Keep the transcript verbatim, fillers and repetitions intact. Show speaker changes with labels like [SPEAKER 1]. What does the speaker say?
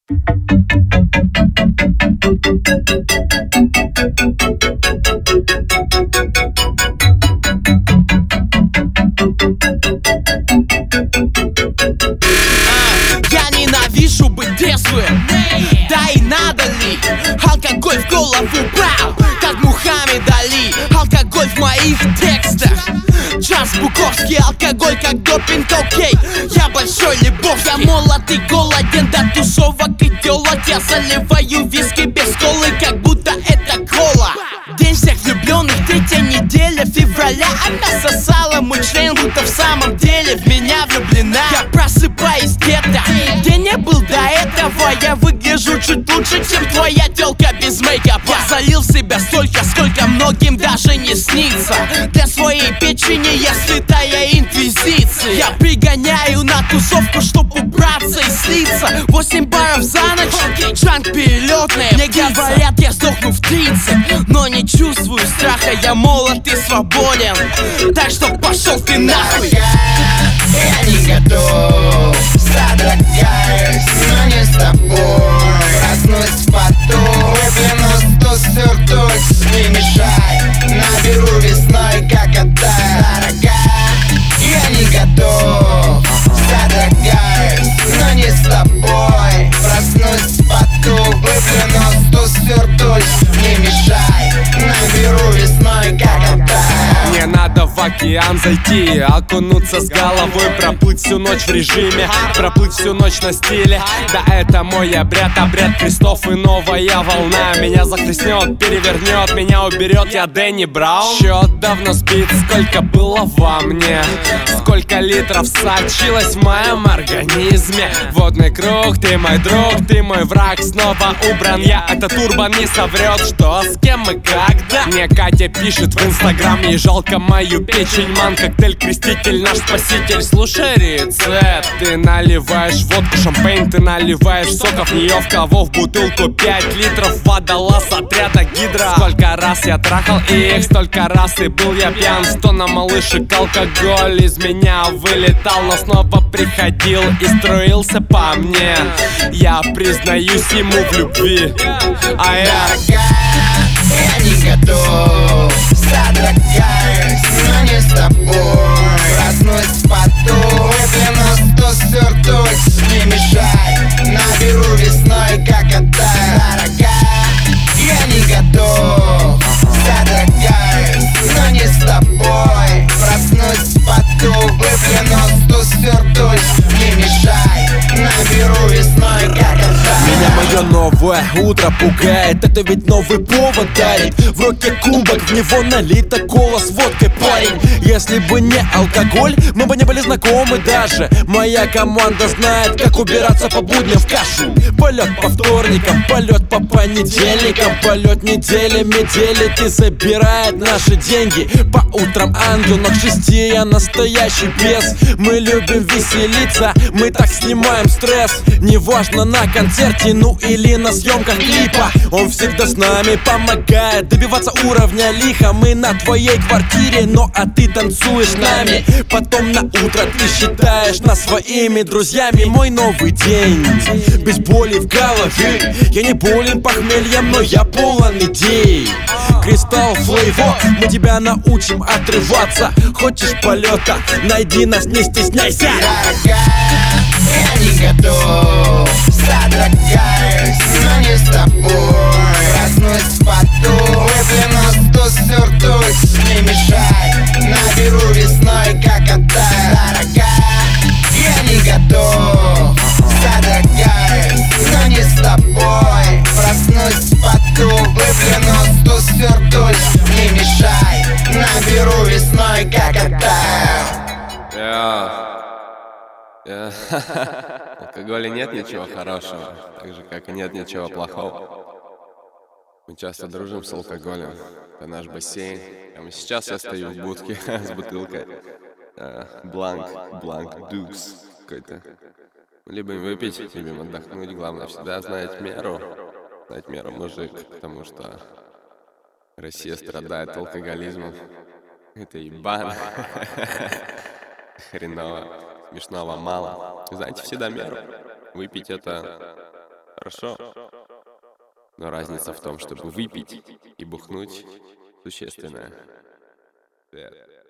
[SPEAKER 1] Я ненавижу быть трезвым, да и надо ли? Алкоголь в голову брал, как Мухаммед Али. Алкоголь в моих текстах, Джаз Буковский. Алкоголь как допинг, окей. Я большой любовь, я молод и голоден до тусовок и телок. Я заливаю виски без колы, как будто это кола. День всех влюбленных, третья неделя февраля. Она сосала мой член, будто в самом деле в меня влюблена. Я просыпаюсь где-то, где не был до этого. Я выгляжу чуть лучше, чем твоя тёлка без мейкапа. Я залил в себя столько, сколько многим даже не снится. Для своей печени я святая инквизиция. Я пригоняю на тусовку, чтоб убраться и слиться. Восемь баров за ночь, джанк перелетная. Мне говорят, я сдохну в тридцать, но не чувствую страха, я молод и свободен. Так что пошел ты нахуй.
[SPEAKER 2] Я не готов, содрогаюсь, но не с тобой. Проснусь в поту, выплюну сто сюртусь. Не мешай, наберу весной, как оттаю. Дорогая, я не готов, содрогаюсь, но не с тобой. Проснусь в поту, выплюну сто сюртусь. Не мешай, наберу весной, как оттаю.
[SPEAKER 3] Мне надо в океан зайти, окунуться с головой, проплыть всю ночь в режиме, проплыть всю ночь на стиле. Да это мой обряд, обряд крестов и новая волна. Меня захлестнет, перевернет, меня уберет, я Дэнни Браун. Счет давно сбит, сколько было во мне, сколько литров сочилось в моем организме. Водный круг, ты мой друг, ты мой враг, снова убран я. Этот урбан не соврет, что с кем и когда. Мне Катя пишет в инстаграм, ей жалко мою печень. Ман, коктейль, креститель, наш спаситель. Слушай рецепт. Ты наливаешь водку, шампейн, ты наливаешь соков. Нее в кого в бутылку пять литров. Водолаз отряда Гидра. Сколько раз я трахал их, столько раз и был я пьян. Сто на малышек, алкоголь из меня вылетал, но снова приходил и струился по мне. Я признаюсь ему в любви, а я...
[SPEAKER 2] Я не готов, содрогаюсь, но не с тобой. Проснусь в поту, выплюну сто сюртусь. Не мешай, наберу весной, как оттаю. Дорогая, я не готов, содрогаюсь, но не с тобой. Проснусь в поту, выплюну сто сюртусь. Не мешай, наберу весной, как оттаю.
[SPEAKER 4] Меня мое новое утро пугает, это ведь новый повод дарит. В руке кубок, в него налито кола с водкой, парень. Если бы не алкоголь, мы бы не были знакомы даже. Моя команда знает, как убираться по будням в кашу. Полет по вторникам, полет по понедельникам, полет неделями делит и забирает наши деньги. По утрам ангел, но к шести я настоящий бес. Мы любим веселиться, мы так снимаем стресс. Неважно на концерте, ну или на съемках клипа. Он всегда с нами помогает добиваться уровня лиха. Мы на твоей квартире, ну а ты танцуешь с нами. Потом на утро ты считаешь нас своими друзьями. Мой новый день без боли в голове. Я не болен похмельем, но я полон идей. Кристалл Флейво, мы тебя научим отрываться. Хочешь полета, найди нас, не стесняйся.
[SPEAKER 2] Дорогая, я не готов, содрогаюсь, но не с тобой. Проснусь в поту, выплюну сто сюртусь. Не мешай, наберу весной, как оттаю. Дорогая, я не готов, содрогаюсь, но не с тобой. Проснусь в поту, выплюну сто сюртусь. Не мешай, наберу весной, как оттаю.
[SPEAKER 3] Yeah. Yeah. В алкоголе нет ничего хорошего, так же, как и нет ничего плохого. Мы часто дружим с алкоголем. Это наш бассейн. Прямо сейчас я стою в будке с бутылкой Бланк, Бланк Дукс какой-то. Мы любим выпить, любим отдохнуть. Главное всегда знать меру. Знать меру, мужик, потому что Россия страдает алкоголизмом. Это ебано. Хреново. Смешного мало. Знаете, всегда меру. Выпить — это хорошо. Но разница в том, чтобы выпить и бухнуть, существенная. Привет.